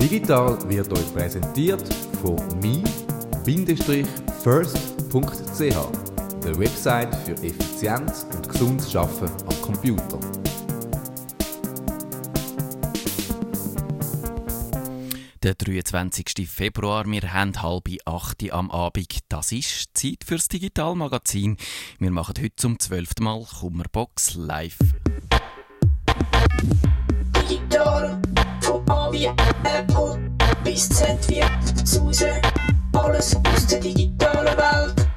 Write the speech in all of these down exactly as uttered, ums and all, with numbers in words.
Digital wird euch präsentiert von me Bindestrich first punkt c h, der Website für effizientes und gesundes Arbeiten am Computer. Der dreiundzwanzigsten Februar, wir haben halb acht am Abend. Das ist Zeit fürs Digitalmagazin. Wir machen heute zum zwölften Mal Kummerbox live. Digital, von A wie Apple bis Z wie Suse, alles aus der digitalen Welt.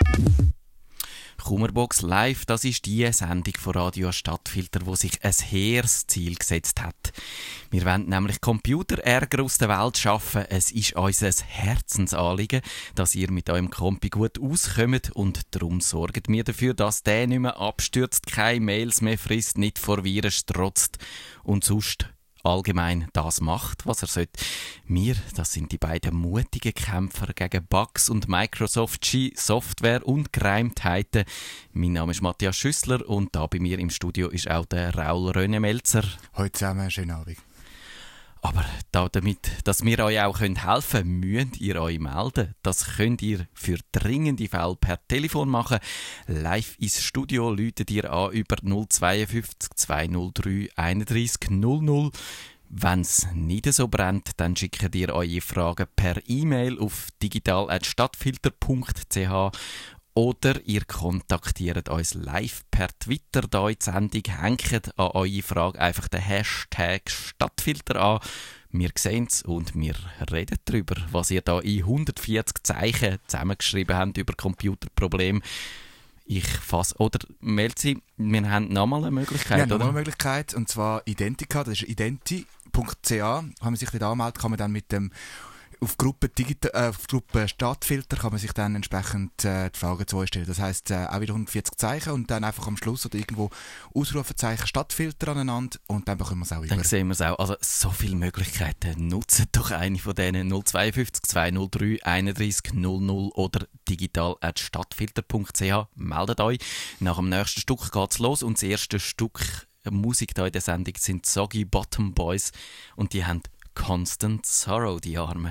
Kummerbox live, das ist die Sendung von Radio Stadtfilter, die sich ein hehres Ziel gesetzt hat. Wir wollen nämlich Computerärger aus der Welt schaffen. Es ist unser Herzensanliegen, dass ihr mit eurem Kompi gut auskommt, und darum sorgen wir dafür, dass der nicht mehr abstürzt, keine Mails mehr frisst, nicht vor Viren strotzt und sonst allgemein das macht, was er sollte. Wir, das sind die beiden mutigen Kämpfer gegen Bugs und Microsoft Software und Gereimtheiten. Mein Name ist Matthias Schüssler und da bei mir im Studio ist auch der Raul Rönemelzer. Heute zusammen, schönen Abend. Aber da, damit, dass wir euch auch helfen können, müsst ihr euch melden. Das könnt ihr für dringende Fälle per Telefon machen. Live ins Studio läutet ihr an über null zwei fünf zwei null drei einunddreißig null null. Wenn es nicht so brennt, dann schickt ihr eure Fragen per E-Mail auf digital at stadtfilter punkt c h oder ihr kontaktiert uns live per Twitter. Da in die Sendung hängt an eure Frage einfach den Hashtag Stadtfilter an. Wir sehen es und wir reden darüber, was ihr da in hundertvierzig Zeichen zusammengeschrieben habt über Computerprobleme. Ich fasse, oder Melzi, wir haben nochmal eine Möglichkeit, Wir haben oder? nochmal eine Möglichkeit, und zwar Identica, das ist identi punkt c h. Wenn man sich dort anmeldet, kann man dann mit dem Auf Gruppe, Digita- äh, auf Gruppe Stadtfilter kann man sich dann entsprechend äh, die Fragen zu euch stellen. Das heisst, äh, auch wieder hundertvierzig Zeichen und dann einfach am Schluss oder irgendwo Ausrufezeichen Stadtfilter aneinander und dann bekommen wir es auch über. Dann sehen wir es auch. Also so viele Möglichkeiten. Nutzt doch eine von denen. null zwei fünf zwei null drei einunddreißig null null oder digital at stadtfilter punkt c h. Meldet euch. Nach dem nächsten Stück geht es los und das erste Stück Musik hier in der Sendung sind Soggy Bottom Boys und die haben Constant Sorrow, die Arme.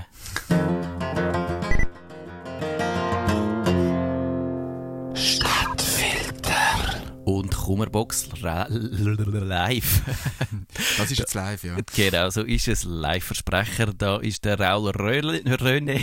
Stadtfilter. Und Kummerbox ra- live. Das ist jetzt live, ja. Genau, so ist es. Live-Versprecher, da ist der Raul Röne.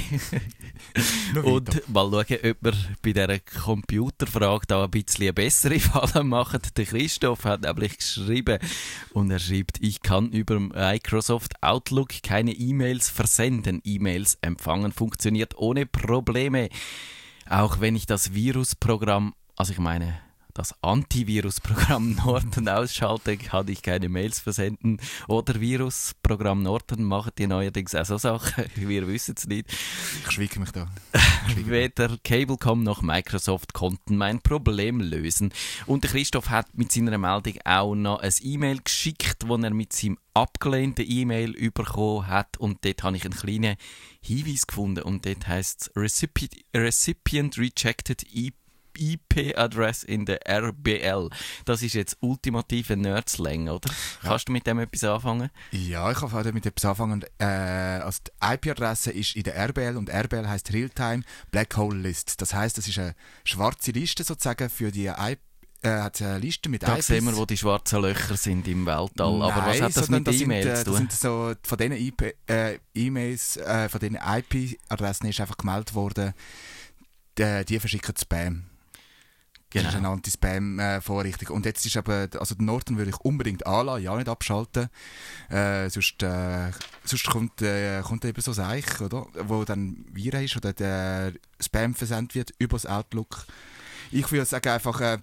Und mal schauen, ob wir bei dieser Computerfrage da ein bisschen eine bessere Falle machen. Der Christoph hat nämlich geschrieben, und er schreibt, ich kann über Microsoft Outlook keine E-Mails versenden. E-Mails empfangen funktioniert ohne Probleme. Auch wenn ich das Virusprogramm, also ich meine, das Antivirusprogramm Norton ausschalte, kann ich keine Mails versenden. Oder Virusprogramm Norton macht die neuerdings auch so Sachen. Wir wissen es nicht. Ich schwiege mich da. Schwiege Weder Cablecom noch Microsoft konnten mein Problem lösen. Und der Christoph hat mit seiner Meldung auch noch ein E-Mail geschickt, das er mit seinem abgelehnten E-Mail bekommen hat. Und dort habe ich einen kleinen Hinweis gefunden. Und dort heisst es Recipient, Recipient Rejected E P. I P-Adress in der R B L. Das ist jetzt ultimative Nerd-Slang, oder? Ja. Kannst du mit dem etwas anfangen? Ja, ich kann damit etwas anfangen. Äh, also die I P-Adresse ist in der R B L und R B L heisst Realtime Black Hole List. Das heisst, das ist eine schwarze Liste sozusagen für die I P. Äh, hat eine Liste mit da I Ps. Da sehen wir, wo die schwarzen Löcher sind im Weltall. Nein, aber was hat das mit E-Mails äh, zu tun? Das sind so, von diesen I P, äh, E-Mails, äh, von diesen I P-Adressen ist einfach gemeldet worden, die, die verschicken Spam. Genau. Das ist eine Anti-Spam-Vorrichtung. Und jetzt ist aber, also den Norton würde ich unbedingt anlassen, ja nicht abschalten. Äh, sonst äh, sonst kommt, äh, kommt eben so ein Seich, oder? Wo dann Viren ist oder der Spam versendet wird über das Outlook. Ich würde sagen, einfach äh,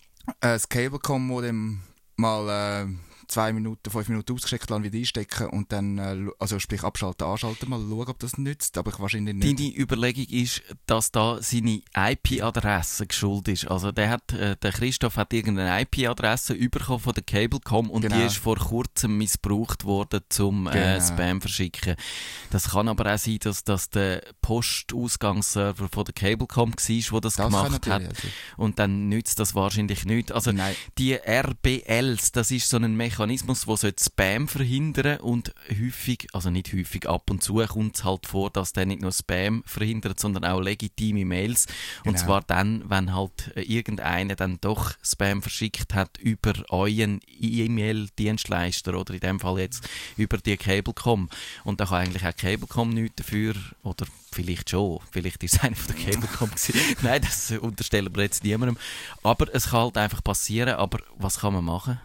das Cablecom-Modem mal äh, zwei Minuten, fünf Minuten ausgesteckt lassen, wieder einstecken und dann, äh, also sprich abschalten, anschalten, mal schauen, ob das nützt, aber ich wahrscheinlich nicht. Deine Überlegung ist, dass da seine I P-Adresse geschuldet ist. Also der, hat, äh, der Christoph hat irgendeine I P-Adresse bekommen von der Cablecom und genau. Die ist vor kurzem missbraucht worden zum äh, genau. Spam verschicken. Das kann aber auch sein, dass das der Postausgangsserver von der Cablecom war, der das, das gemacht hat. Also. Und dann nützt das wahrscheinlich nicht. Also Nein. Die R B Ls, das ist so ein Mechanismus, Mechanismus, der Spam verhindern sollte. Und häufig, also nicht häufig, ab und zu kommt es halt vor, dass der nicht nur Spam verhindert, sondern auch legitime Mails. Und Genau. zwar dann, wenn halt irgendeiner dann doch Spam verschickt hat über euren E-Mail-Dienstleister oder in dem Fall jetzt über die Cablecom. Und da kann eigentlich auch Cablecom nichts dafür, oder vielleicht schon, vielleicht ist es einer von der Cablecom gewesen. Nein, das unterstellen wir jetzt niemandem. Aber es kann halt einfach passieren, aber was kann man machen?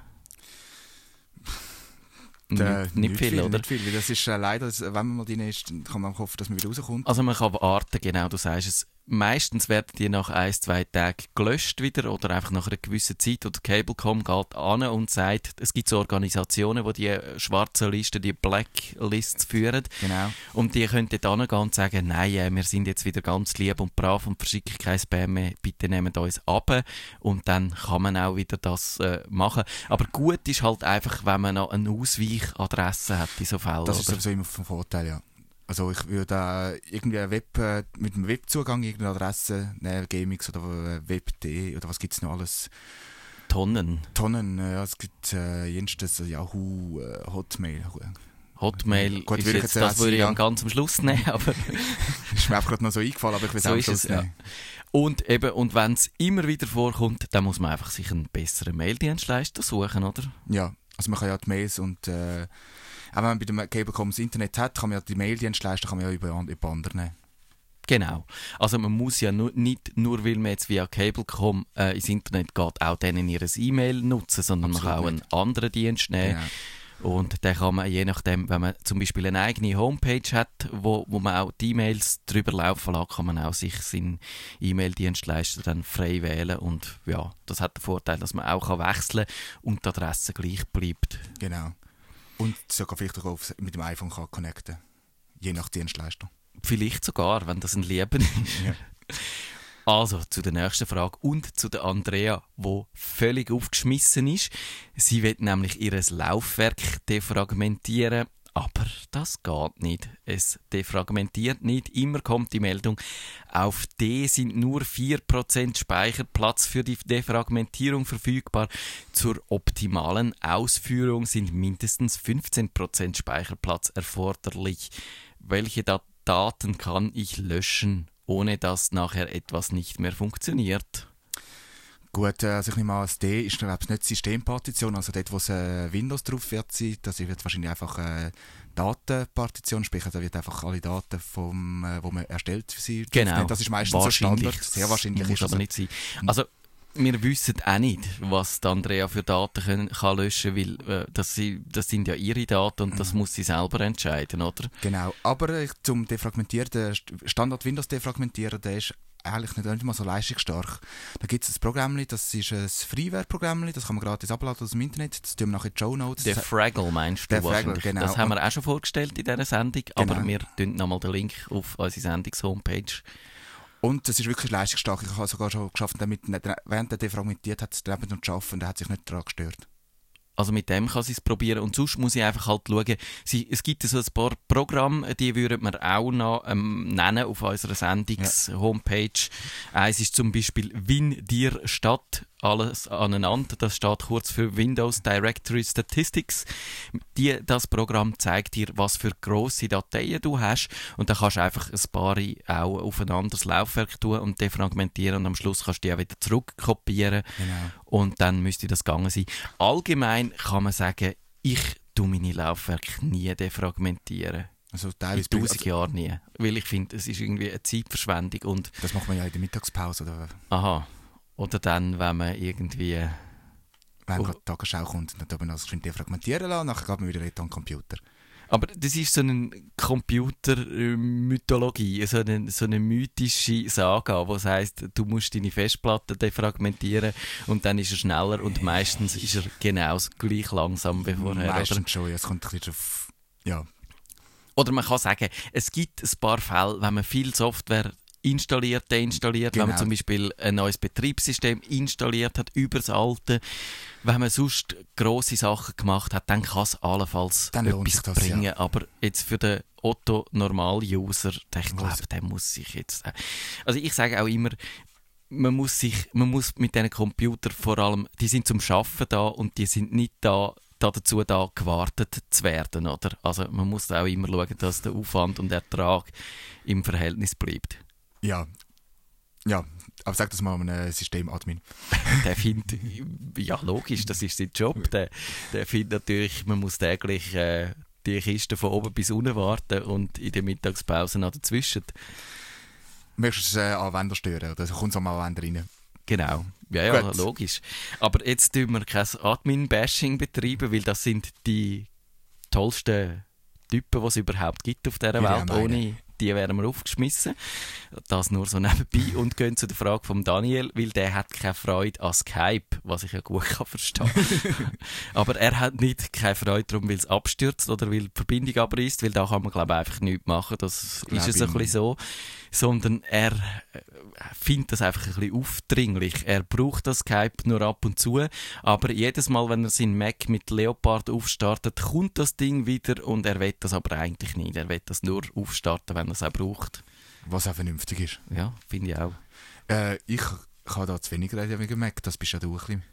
Äh, nicht, nicht viel, viel, oder? Nicht viel. Das ist äh, leider, wenn man mal drin ist, dann kann man hoffen, dass man wieder rauskommt. Also man kann warten, genau, du sagst es. Meistens werden die nach ein, zwei Tagen gelöscht wieder oder einfach nach einer gewissen Zeit. Oder Cablecom geht an und sagt, es gibt so Organisationen, die die schwarzen Listen, die Blacklists führen. Genau. Und die können dort hingehen und sagen, nein, äh, wir sind jetzt wieder ganz lieb und brav und verschicken kein Spam mehr, bitte nehmt uns ab. Und dann kann man auch wieder das äh, machen. Aber gut ist halt einfach, wenn man noch eine Ausweichadresse hat in so Fällen. Das ist oder? sowieso immer vom Vorteil, ja. Also ich würde äh, irgendwie ein Web, äh, mit dem Webzugang irgendeine Adresse nehmen, Gamix oder äh, Web punkt de oder was gibt es noch alles? Tonnen. Tonnen, äh, ja, es gibt äh, jenstes äh, Yahoo, äh, Hotmail. Hotmail Gut, ist würde ich jetzt, jetzt das würde ich sagen, am ganz am Schluss nehmen, aber ist mir einfach gerade noch so eingefallen, aber ich will es so auch am ist Schluss es, ja. nehmen. Und eben, und wenn es immer wieder vorkommt, dann muss man einfach sich einen besseren Maildienstleister suchen, oder? Ja, also man kann ja die Mails und äh, auch wenn man bei dem Cablecom das Internet hat, kann man ja die Maildienstleister kann man ja über, über andere nehmen. Genau. Also man muss ja nur, nicht nur, weil man jetzt via Cablecom äh, ins Internet geht, auch denen ihr E-Mail nutzen, sondern Absolut man kann auch einen nicht. anderen Dienst nehmen. Genau. Und dann kann man, je nachdem, wenn man zum Beispiel eine eigene Homepage hat, wo, wo man auch die E-Mails drüber laufen lässt, kann man auch sich seinen E-Mail-Dienstleister dann frei wählen. Und ja, das hat den Vorteil, dass man auch wechseln kann und die Adresse gleich bleibt. Genau. Und sogar vielleicht auch auf, mit dem iPhone kann connecten. Je nach Dienstleister. Vielleicht sogar, wenn das ein Leben ist. Ja. Also, zu der nächsten Frage und zu der Andrea, die völlig aufgeschmissen ist. Sie will nämlich ihr Laufwerk defragmentieren, aber das geht nicht. Es defragmentiert nicht. Immer kommt die Meldung, auf D sind nur vier Prozent Speicherplatz für die Defragmentierung verfügbar. Zur optimalen Ausführung sind mindestens fünfzehn Prozent Speicherplatz erforderlich. Welche Dat- Daten kann ich löschen, ohne dass nachher etwas nicht mehr funktioniert? Gut, also ich nehme an, das D ist glaube ich nicht Systempartition, also dort, wo es äh, Windows drauf wird sein, das wird wahrscheinlich einfach äh, Datenpartition, sprich, da wird einfach alle Daten, vom, äh, wo man erstellt für sie. Genau. Das ist meistens so Standard, sehr wahrscheinlich muss ist das. aber nicht sein. Also, wir wissen auch nicht, was die Andrea für Daten können, kann löschen kann, weil äh, das, sie, das sind ja ihre Daten und das muss sie selber entscheiden, oder? Genau, aber äh, zum Defragmentieren, der Standard Windows defragmentieren, der ist eigentlich nicht, nicht mal so leistungsstark. Da gibt es ein Programm, das ist ein Freeware-Programm, das kann man gratis abladen aus dem Internet, das tun wir nachher in die Shownotes. Der Fraggle meinst du Der Fraggle, wahrscheinlich. genau. Das haben wir auch schon vorgestellt in dieser Sendung, aber Genau. wir tun nochmal den Link auf unsere Sendungs-Homepage. Und es ist wirklich leistungsstark. Ich habe sogar schon geschafft, damit, während er defragmentiert hat, daneben noch zu arbeiten und er hat sich nicht daran gestört. Also mit dem kann sie es probieren. Und sonst muss ich einfach halt schauen, sie, es gibt so ein paar Programme, die würden wir auch noch ähm, nennen auf unserer Sendungs-Homepage. Eins ist zum Beispiel Win dir statt alles aneinander. Das steht kurz für Windows Directory Statistics. Die, das Programm zeigt dir, was für grosse Dateien du hast. Und dann kannst du einfach ein paar auch auf ein anderes Laufwerk tun und defragmentieren. Und am Schluss kannst du die auch wieder zurückkopieren. Genau. Und dann müsste das gegangen sein. Allgemein kann man sagen, ich tue meine Laufwerke nie defragmentieren. Also In teilweise tausend also, Jahren nie. Weil ich finde, es ist irgendwie eine Zeitverschwendung. Und, das macht man ja in der Mittagspause oder aha. Oder dann, wenn man irgendwie... wenn Oh. gerade die Tagesschau kommt, dann tut man das schön defragmentieren lassen, nachher geht man wieder an den Computer. Aber das ist so eine Computermythologie, so eine, so eine mythische Saga, wo es heisst, du musst deine Festplatte defragmentieren und dann ist er schneller und meistens ist er genauso gleich langsam wie vorher. Oder? Meistens schon, ja, es kommt ein bisschen auf... Ja, Oder man kann sagen, es gibt ein paar Fälle, wenn man viel Software installiert, deinstalliert, Genau. wenn man zum Beispiel ein neues Betriebssystem installiert hat über das alte, wenn man sonst grosse Sachen gemacht hat, dann kann es allenfalls Dann lohnt etwas sich das, bringen. ja. Aber jetzt für den Otto-Normal-User, der ich Muss- glaube, der muss sich jetzt... Also ich sage auch immer, man muss sich, man muss mit diesen Computern vor allem, die sind zum Arbeiten da und die sind nicht da, dazu da gewartet zu werden, oder? Also man muss auch immer schauen, dass der Aufwand und Ertrag im Verhältnis bleibt. Ja, ja, aber sag das mal einem Systemadmin. Der findet, ja logisch, das ist sein Job, der, der findet natürlich, man muss täglich äh, die Kiste von oben bis unten warten und in der Mittagspause noch dazwischen. Möchtest du äh, Anwender stören oder kommt es am Anwender rein? Genau, ja, ja, Gut. logisch. Aber jetzt tun wir kein Admin-Bashing betreiben, weil das sind die tollsten Typen, die es überhaupt gibt auf dieser Würde ich Welt. auch meinen. Ohne die wären wir aufgeschmissen. Das nur so nebenbei. Und gehen zu der Frage von Daniel, weil der hat keine Freude an Skype, was ich ja gut kann verstehen. Aber er hat nicht keine Freude darum, weil es abstürzt oder weil die Verbindung abreißt, weil da kann man, glaube ich, einfach nichts machen. Das Glaub ist es ein ich bisschen so. Sondern er äh, findet das einfach ein bisschen aufdringlich. Er braucht das Skype nur ab und zu, aber jedes Mal, wenn er seinen Mac mit Leopard aufstartet, kommt das Ding wieder und er will das aber eigentlich nicht. Er will das nur aufstarten, wenn er es auch braucht. Was auch vernünftig ist. Ja, finde ich auch. Äh, ich kann da zu wenig reden wegen Mac, das bist ja du ein bisschen.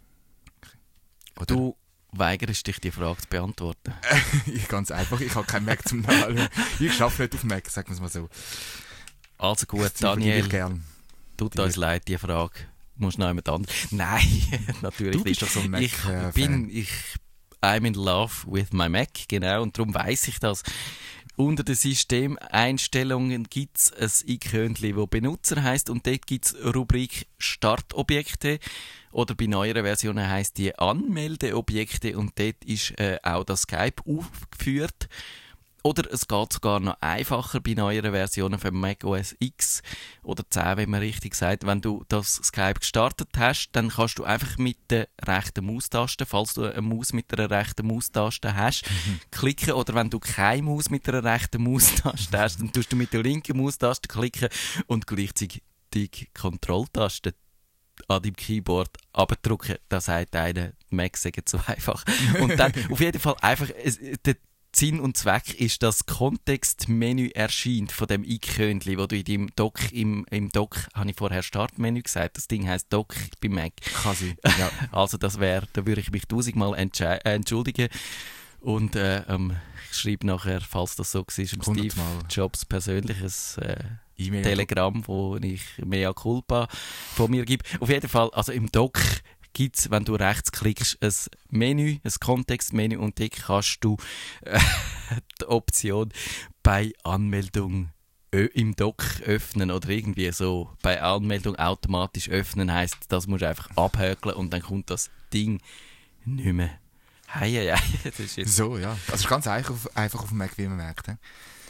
Oder? Du weigerst dich, die Frage zu beantworten. Ich ganz einfach, ich habe keinen Mac zum Nachschauen. Ich arbeite nicht auf Mac, sagen wir es mal so. Also gut, Die vergebe ich Daniel, gern. tut uns leid, die Frage. Musst du noch jemand anderes? Nein, natürlich Du bist nicht. doch so ein Mac, Ich äh, bin, Fan. ich, I'm in love with my Mac, genau, und darum weiss ich das. Unter den Systemeinstellungen gibt es ein Icönchen, das Benutzer heisst, und dort gibt es Rubrik Startobjekte, oder bei neueren Versionen heisst die Anmeldeobjekte, und dort ist äh, auch das Skype aufgeführt. Oder es geht sogar noch einfacher bei neueren Versionen von macOS X oder zehn, wenn man richtig sagt. Wenn du das Skype gestartet hast, dann kannst du einfach mit der rechten Maustaste, falls du eine Maus mit einer rechten Maustaste hast, mhm. klicken. Oder wenn du keine Maus mit einer rechten Maustaste hast, dann tust du mit der linken Maustaste klicken und gleichzeitig die Kontrolltaste an deinem Keyboard abdrücken. Da sagt einer, die Mac sei zu einfach. Und dann auf jeden Fall einfach der Sinn und Zweck ist, dass das Kontextmenü erscheint von dem Icönchen, wo du in deinem Dock, im, im Dock, habe ich vorher Startmenü gesagt, das Ding heisst Dock bei Mac. Kann sein, ja. Also das wäre, da würde ich mich tausendmal äh, entschuldigen. Und äh, ähm, ich schreibe nachher, falls das so war, Steve hundertmal. Jobs persönliches äh, E-Mail. Telegramm, wo ich mea culpa von mir gebe. Auf jeden Fall, also im Dock gibt es, wenn du rechts klickst, ein Menü, ein Kontextmenü, und dort kannst du äh, die Option bei Anmeldung ö- im Dock öffnen oder irgendwie so. Bei Anmeldung automatisch öffnen heisst, das musst du einfach abhökeln und dann kommt das Ding nicht mehr. Hei, hei, hei. Das ist jetzt So, ja. Also es ist ganz einfach auf, einfach auf dem Mac, wie man merkt. He?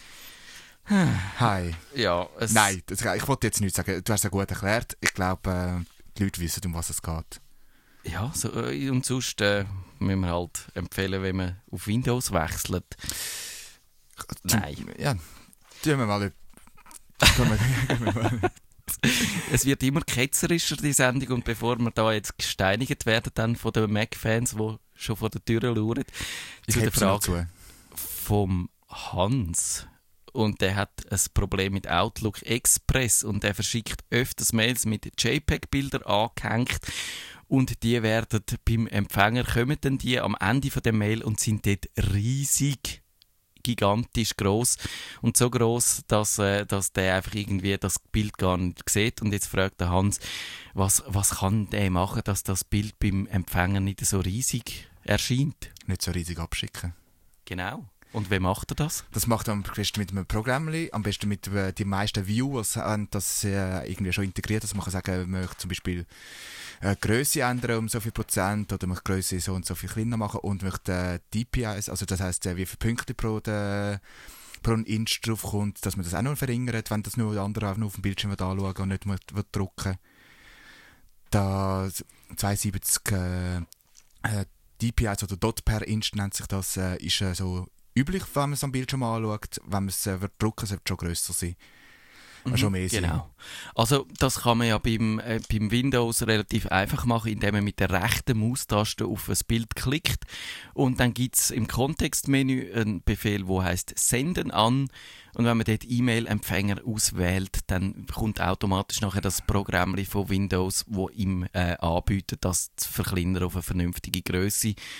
Hi. ja, es Nein, das, ich wollte jetzt nichts sagen. Du hast es ja gut erklärt. Ich glaube, äh, die Leute wissen, um was es geht. Ja, so, äh, und sonst äh, müssen wir halt empfehlen, wenn man auf Windows wechselt. Nein. Ja, tun wir mal. Tun wir, tun wir mal. Es wird immer ketzerischer, die Sendung, und bevor wir da jetzt gesteinigt werden dann von den Mac-Fans, die schon vor der Tür lauern, zu der Frage vom Hans. Und der hat ein Problem mit Outlook Express und der verschickt öfters Mails mit JPEG-Bildern angehängt. Und die werden beim Empfänger, kommen dann die am Ende von der Mail und sind dort riesig, gigantisch gross. Und so gross, dass, äh, dass der einfach irgendwie das Bild gar nicht sieht. Und jetzt fragt der Hans, was, was kann der machen, dass das Bild beim Empfänger nicht so riesig erscheint? Nicht so riesig abschicken. Genau. Und wie macht er das? Das macht er am besten mit einem Programm, am besten mit äh, die meisten Viewers haben das äh, irgendwie schon integriert. Also man kann sagen, man möchte zum Beispiel äh, die Grösse ändern um so viel Prozent oder möchte die Grösse so und so viel kleiner machen und möchte äh, D P Is, also das heisst, äh, wie viele Punkte pro, de, pro ein Inch drauf kommt, dass man das auch noch verringert, wenn das nur der andere nur auf dem Bildschirm anschauen und nicht mehr drucken. Da zweihundertsiebzig äh, äh, D P Is oder Dot per Inch nennt sich das, äh, ist äh, so üblich, wenn man es am Bildschirm anschaut. Wenn man es äh, drucken, sollte es schon grösser sein. Mhm, schon mehr sein. Genau. Also das kann man ja beim, äh, beim Windows relativ einfach machen, indem man mit der rechten Maustaste auf ein Bild klickt. Und dann gibt es im Kontextmenü einen Befehl, der heisst «Senden an». Und wenn man dort E-Mail-Empfänger auswählt, dann kommt automatisch nachher das Programm von Windows, das ihm äh, anbietet, das zu verkleinern auf eine vernünftige Grösse.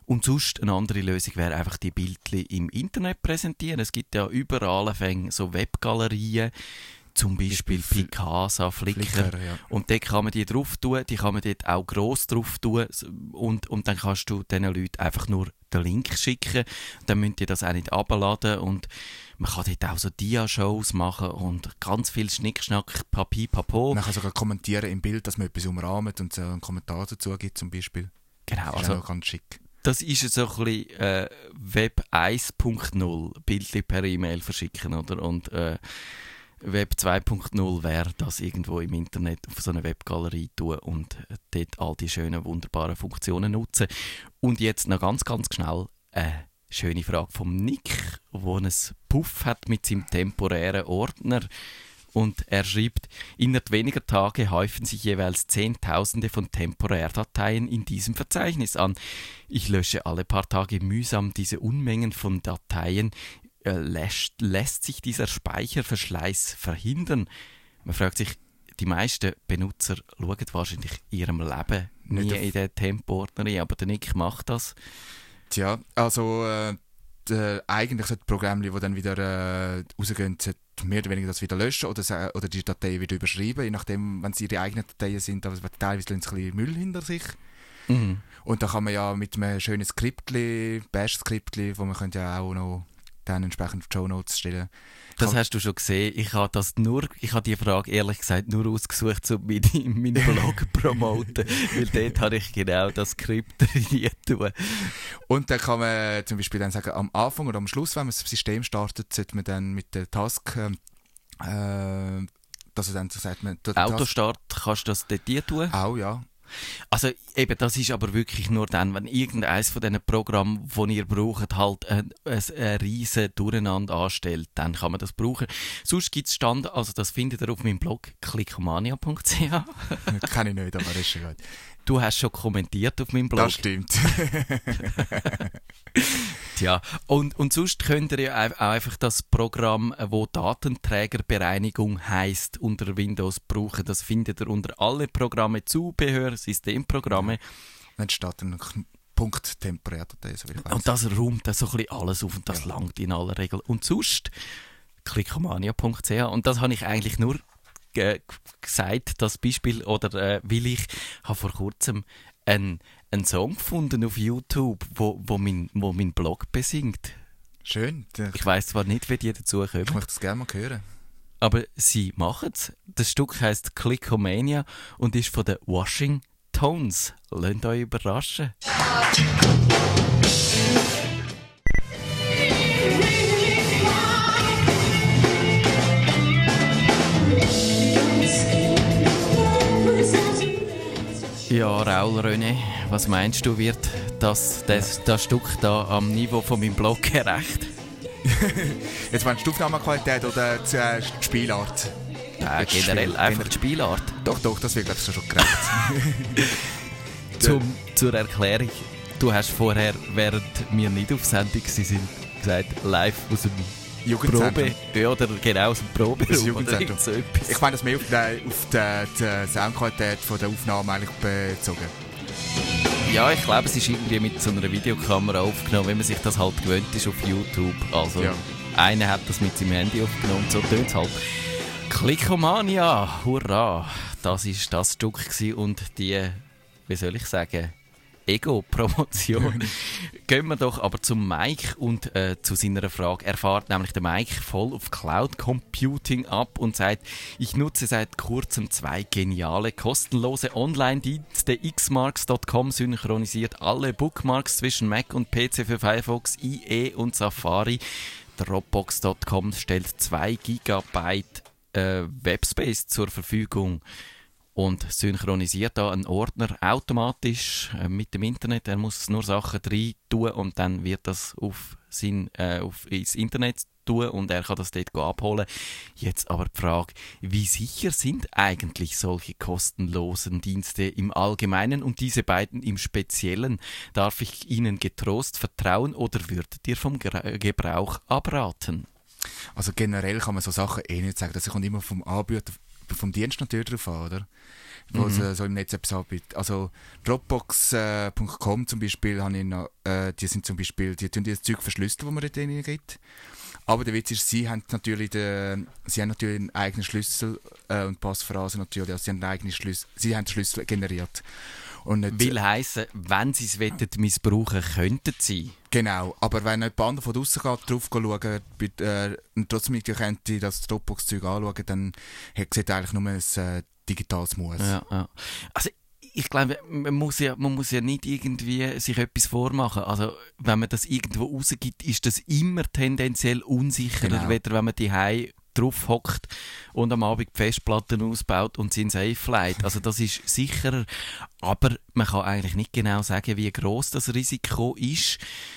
Und sonst eine andere Lösung wäre einfach die Bildchen im Internet präsentieren. Es gibt ja überall so Webgalerien, zum Beispiel Picasa, Flickr. Flickr ja. Und dort kann man die drauf tun, die kann man dort auch gross drauf tun. Und, und dann kannst du diesen Leuten einfach nur den Link schicken. Dann müsst ihr das auch nicht runterladen. Und man kann dort auch so Dia-Shows machen und ganz viel Schnickschnack, Papi, Papo. Man kann sogar kommentieren im Bild, dass man etwas umrahmt und so einen Kommentar dazu gibt zum Beispiel. Genau, das ist also auch ganz schick. Das ist so ein bisschen äh, Web eins Punkt null, Bildchen per E-Mail verschicken, oder? Und äh, Web zwei Punkt null wäre das irgendwo im Internet auf so eine Webgalerie tun und dort all die schönen, wunderbaren Funktionen nutzen. Und jetzt noch ganz, ganz schnell eine schöne Frage vom Nick, der einen Puff hat mit seinem temporären Ordner. Und er schreibt, innerhalb weniger Tage häufen sich jeweils Zehntausende von Temporärdateien in diesem Verzeichnis an. Ich lösche alle paar Tage mühsam diese Unmengen von Dateien. Lässt, lässt sich dieser Speicherverschleiß verhindern? Man fragt sich, die meisten Benutzer schauen wahrscheinlich in ihrem Leben nie in den Tempo-Ordner, aber der Nick macht das. Tja, also äh, die, eigentlich sollte das Programm, das dann wieder äh, rausgehen, mehr oder weniger das wieder löschen oder, oder die Dateien wieder überschreiben, je nachdem, wenn sie ihre eigenen Dateien sind, aber teilweise lassen sie ein bisschen Müll hinter sich. Mhm. Und da kann man ja mit einem schönen Skriptli, Bash-Skriptli, wo man könnte ja auch noch dann entsprechend Shownotes stellen. Das kann hast du schon gesehen. Ich habe das nur, ich habe die Frage ehrlich gesagt nur ausgesucht, um meinen Blog zu promoten, weil dort habe ich genau das Skript rein tun. Und dann kann man zum Beispiel dann sagen, am Anfang oder am Schluss, wenn man das System startet, sollte man dann mit der Task, äh, dass er dann so sagt, man, Autostart, kannst du das dort tun? Auch, ja. Also eben, das ist aber wirklich nur dann, wenn irgendeines von diesen Programmen, die ihr braucht, halt ein, ein, ein riesen Durcheinander anstellt, dann kann man das brauchen. Sonst gibt es Standard, also das findet ihr auf meinem Blog clickomania punkt c h. Kann ich nicht, aber das ist schon gut. Du hast schon kommentiert auf meinem Blog. Das stimmt. Tja, und, und sonst könnt ihr ja auch einfach das Programm, das Datenträgerbereinigung heisst, unter Windows brauchen. Das findet ihr unter alle Programme, Zubehör, Systemprogramme. Dann steht ein Punkt Temporärdatei, so wie ich weiss. Und das räumt dann so ein bisschen alles auf und das ja. langt in aller Regel. Und sonst clickomania punkt c h. Und das habe ich eigentlich nur äh, gesagt, das Beispiel, oder äh, weil ich habe vor kurzem einen einen Song gefunden auf YouTube, wo, wo, mein, wo mein Blog besingt. Schön. Ich weiss zwar nicht, wie die dazu kommen. Ich möchte das gerne mal hören. Aber sie machen es. Das Stück heisst Clickomania und ist von den Washing Tones. Lasst euch überraschen. Ja, Raul René, was meinst du, wird das, das, das Stück da am Niveau von meinem Blog gerecht? Jetzt meinst du die Aufnahmequalität oder die, äh, die Spielart? Ja, generell Spiel, einfach die Spielart. Doch, doch, das wird glaube ich schon gerecht. Zum, zur Erklärung, du hast vorher, während wir nicht auf Sendung waren, gesagt, live aus dem Probe, ja, oder genau aus dem Proberaum oder irgend so etwas. Ich meine das mehr auf die, auf die, die Soundqualität von der Aufnahme eigentlich bezogen. Ja, ich glaube, es ist irgendwie mit so einer Videokamera aufgenommen, wenn man sich das halt gewöhnt ist auf YouTube. Also, ja. Einer hat das mit seinem Handy aufgenommen, so tönt es halt. Clickomania, hurra! Das war das Stück gewesen und die, wie soll ich sagen, Ego-Promotion. Gehen wir doch aber zum Mike und äh, zu seiner Frage. Er fährt nämlich der Mike voll auf Cloud Computing ab und sagt, ich nutze seit kurzem zwei geniale, kostenlose Online-Dienste. x marks punkt com synchronisiert alle Bookmarks zwischen Mac und P C für Firefox, I E und Safari. Dropbox punkt com stellt zwei Gigabyte äh, Webspace zur Verfügung und synchronisiert da einen Ordner automatisch äh, mit dem Internet. Er muss nur Sachen rein tun und dann wird das auf sein, äh, auf ins Internet tun und er kann das dort abholen. Jetzt aber die Frage, wie sicher sind eigentlich solche kostenlosen Dienste im Allgemeinen und diese beiden im Speziellen? Darf ich ihnen getrost vertrauen oder würdet ihr vom Gebrauch abraten? Also generell kann man so Sachen eh nicht sagen. Das kommt immer vom Anbieter vom Dienst natürlich drauf an, oder? Wo Mhm. sie so im Netz etwas anbieten. Also Dropbox Punkt com zum Beispiel, habe ich noch, äh, die sind zum Beispiel, die tun das Zeug verschlüsseln, das man dort gibt. Aber der Witz ist, sie haben natürlich, den, sie haben natürlich einen eigenen Schlüssel äh, und Passphrase natürlich, also sie haben einen eigenen Schlüssel, sie haben den Schlüssel generiert. Und nicht, Will heissen, wenn sie es wollen, missbrauchen, könnten sie. genau, aber wenn jemand anderes von draussen geht, drauf schauen äh, und trotzdem nicht könnte das Dropbox-Zeug anschauen, dann hat sieht eigentlich nur ein äh, digitales Muss. Ja, ja. Also ich glaube, man muss, ja, man muss ja nicht irgendwie sich etwas vormachen. Also wenn man das irgendwo rausgibt, ist das immer tendenziell unsicherer, Genau. weder wenn man daheim drauf hockt und am Abend die Festplatten ausbaut und sie in Safe legt. Also das ist sicherer, aber man kann eigentlich nicht genau sagen, wie gross das Risiko ist.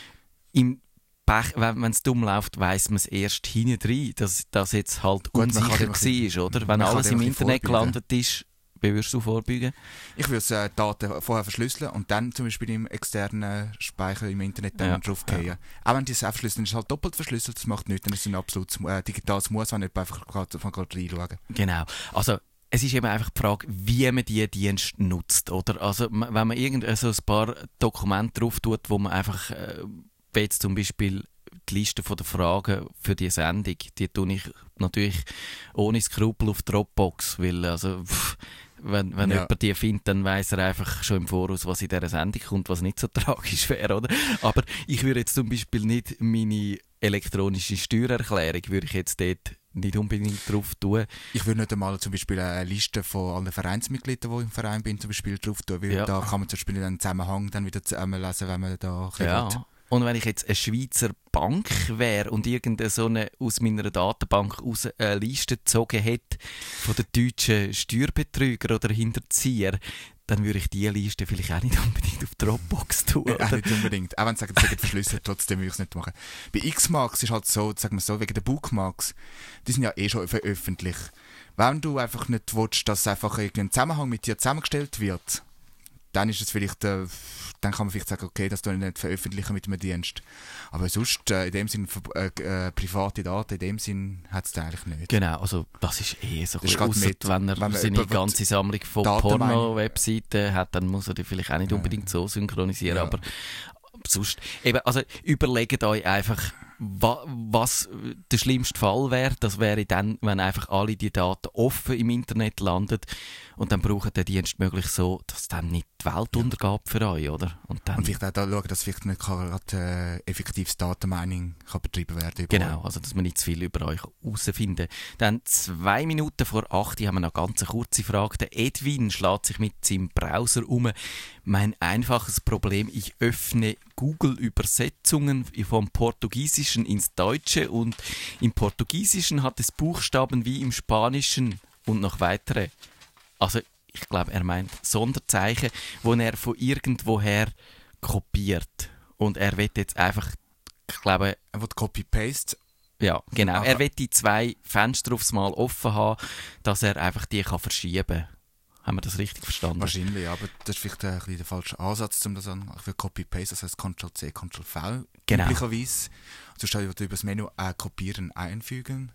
Im Pech, wenn es dumm läuft, weiss man es erst hinten rein, dass das jetzt halt Gut, man kann unsicher dem ein bisschen- war, oder? Wenn man kann alles dem im ein bisschen Internet vorbeugen. gelandet ist, wie würdest du vorbeugen? Ich würde äh, Daten vorher verschlüsseln und dann zum Beispiel im externen Speicher im Internet dann Ja, draufgehen. ja. Auch wenn die es auch verschlüsseln, dann ist es halt doppelt verschlüsselt, das macht nichts, dann ist es ein absolutes äh, digitales Muss, wenn nicht einfach gerade von gerade reinschauen. Genau. Also es ist eben einfach die Frage, wie man diese Dienste nutzt, oder? Also m- wenn man irgend so ein paar Dokumente drauf tut, wo man einfach, äh, wie jetzt zum Beispiel die Liste von der Fragen für die Sendung, die tue ich natürlich ohne Skrupel auf Dropbox, weil also pff, wenn, wenn Ja. jemand die findet, dann weiss er einfach schon im Voraus, was in dieser Sendung kommt, was nicht so tragisch wäre, oder? Aber ich würde jetzt zum Beispiel nicht meine elektronische Steuererklärung, würde ich jetzt dort nicht unbedingt drauf tun. Ich würde nicht einmal zum Beispiel eine Liste von allen Vereinsmitgliedern, die ich im Verein bin, zum Beispiel drauf tun, weil Ja. da kann man zum Beispiel einen Zusammenhang dann wieder zusammenlesen, wenn man da ein bisschen will. Ja. Und wenn ich jetzt eine Schweizer Bank wäre und irgendeine so eine aus meiner Datenbank aus eine Liste gezogen hätte von den deutschen Steuerbetrügern oder Hinterzieher, dann würde ich diese Liste vielleicht auch nicht unbedingt auf Dropbox tun. Ja, auch Oder? nicht unbedingt. Auch wenn sie sagen, sie sind verschlüsselt, trotzdem würde ich es nicht machen. Bei X-Marks ist halt so, sagen wir so, wegen der Bookmarks, die sind ja eh schon veröffentlicht. Wenn du einfach nicht willst, dass einfach irgendein Zusammenhang mit dir zusammengestellt wird, dann ist es vielleicht, äh, dann kann man vielleicht sagen, okay, das tue ich nicht veröffentlichen mit einem Dienst. Aber sonst, äh, in dem Sinn, äh, äh, private Daten, in dem Sinn hat es da eigentlich nicht. Genau, also das ist eh so Das ist ein bisschen, gerade ausser, mit, wenn er wenn man seine jemand ganze Sammlung von Daten meint. Porno-Webseiten hat, dann muss er die vielleicht auch nicht Ja. unbedingt so synchronisieren, Ja. aber sonst, eben, also überlegt euch einfach, wa, was der schlimmste Fall wäre. Das wäre dann, wenn einfach alle die Daten offen im Internet landen und dann braucht der Dienst möglichst so, dass dann nicht die Welt untergeht für euch, oder? Und dann, Und vielleicht auch da schauen, dass vielleicht nicht gerade äh, effektives Datenmining kann betrieben werden kann. genau, also dass man nicht zu viel über euch herausfinden. Dann zwei Minuten vor acht haben wir noch ganz eine kurze Frage. Der Edwin schlägt sich mit seinem Browser um. Mein einfaches Problem, ich öffne Google-Übersetzungen vom Portugiesischen ins Deutsche und im Portugiesischen hat es Buchstaben wie im Spanischen und noch weitere. Also ich glaube, er meint Sonderzeichen, wo er von irgendwoher kopiert. Und er wird jetzt einfach, ich glaube, Er will Copy-Paste. ja, genau. Aha. Er will die zwei Fenster aufs Mal offen haben, dass er einfach die kann verschieben kann. Haben wir das richtig verstanden? Wahrscheinlich, aber das ist vielleicht ein bisschen der falsche Ansatz, um das an. Ich will Copy-Paste, das heißt Ctrl-C, Ctrl-V. Genau. Üblicherweise. Sonst würde ich über das Menü äh, kopieren, einfügen.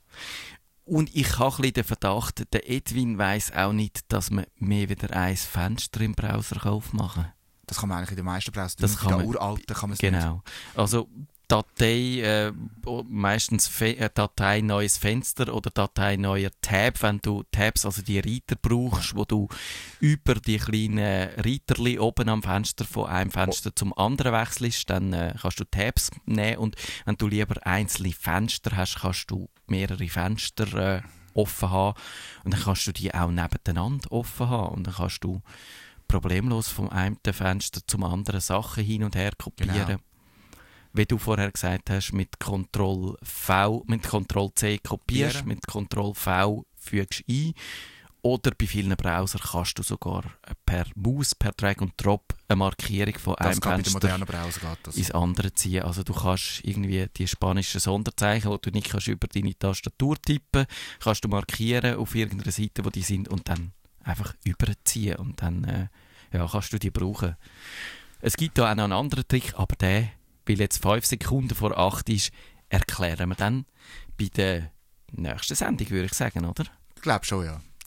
Und ich habe ein bisschen den Verdacht, der Edwin weiss auch nicht, dass man mehr wieder ein Fenster im Browser aufmachen kann. Das kann man eigentlich in den meisten Browsern. Das Nur kann in man- den uralten kann man es Genau. Also Datei, äh, meistens Fe äh, Datei neues Fenster oder Datei neuer Tab, wenn du Tabs, also die Reiter brauchst, wo du über die kleinen Reiterli oben am Fenster von einem Fenster zum anderen wechselst, dann äh, kannst du Tabs nehmen und wenn du lieber einzelne Fenster hast, kannst du mehrere Fenster äh, offen haben und dann kannst du die auch nebeneinander offen haben und dann kannst du problemlos vom einen Fenster zum anderen Sachen hin und her kopieren. Genau. Wie du vorher gesagt hast, mit Ctrl V, mit Ctrl C kopierst, Kopieren. mit Ctrl V fügst ein. Oder bei vielen Browsern kannst du sogar per Maus, per Drag und Drop eine Markierung von Das einem geht mit dem Fenster modernen Browser. Geht das. ins andere ziehen. Also du kannst irgendwie die spanischen Sonderzeichen, die du nicht kannst über deine Tastatur tippen, kannst du markieren auf irgendeiner Seite, wo die sind und dann einfach überziehen und dann äh, ja, kannst du die brauchen. Es gibt da auch noch einen anderen Trick, aber der, weil jetzt fünf Sekunden vor acht ist, erklären wir dann bei der nächsten Sendung, würde ich sagen, oder? Ich glaube schon, ja.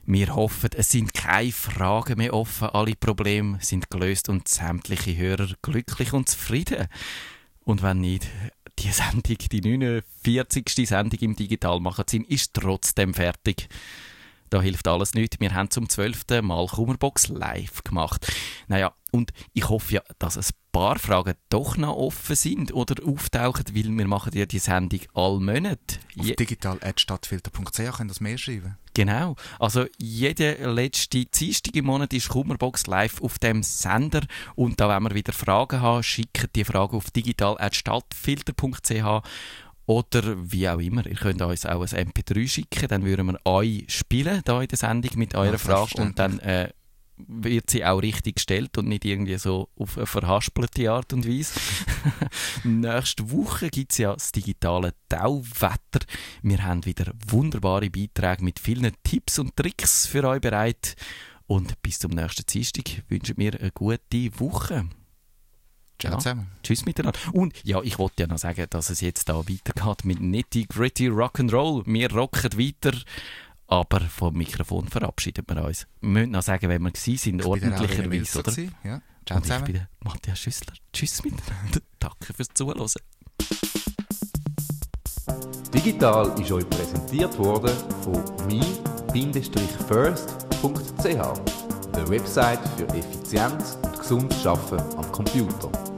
Wir hoffen, es sind keine Fragen mehr offen, alle Probleme sind gelöst und sämtliche Hörer glücklich und zufrieden. Und wenn nicht, die Sendung, die neunundvierzigste Sendung im Digitalmagazin ist trotzdem fertig. Da hilft alles nichts. Wir haben zum zwölften Mal Kummerbox live gemacht. Naja, und ich hoffe ja, dass ein paar Fragen doch noch offen sind oder auftauchen, weil wir machen ja die Sendung alle Monate. Auf Je- digital at stadtfilter punkt c h können das mehr schreiben. Genau. Also jede letzte Dienstag im Monat ist Kummerbox live auf dem Sender. Und da, wenn wir wieder Fragen haben, schicken die Fragen auf digital at stadtfilter punkt c h. Oder wie auch immer, ihr könnt uns auch ein M P drei schicken, dann würden wir euch spielen hier in der Sendung mit eurer Ja, Frage und dann äh, wird sie auch richtig gestellt und nicht irgendwie so auf eine verhaspelte Art und Weise. Nächste Woche gibt es ja das digitale Tauwetter. Wir haben wieder wunderbare Beiträge mit vielen Tipps und Tricks für euch bereit. Und bis zum nächsten Dienstag wünschen wir eine gute Woche. Ciao Ja. zusammen. Tschüss miteinander. Und ja, ich wollte ja noch sagen, dass es jetzt da weitergeht mit Nitty Gritty Rock'n'Roll. Wir rocken weiter, aber vom Mikrofon verabschieden wir uns. Wir müssen noch sagen, wenn wir gewesen sind, Ich bin der Aurelio ordentlicherweise, Wilson oder? gewesen. Ja. Ciao Und ich zusammen. bin der Matthias Schüssler. Tschüss miteinander. Danke fürs Zuhören. Digital ist euch präsentiert worden von me Bindestrich first punkt c h, der Website für effizient und gesundes Arbeiten am Computer.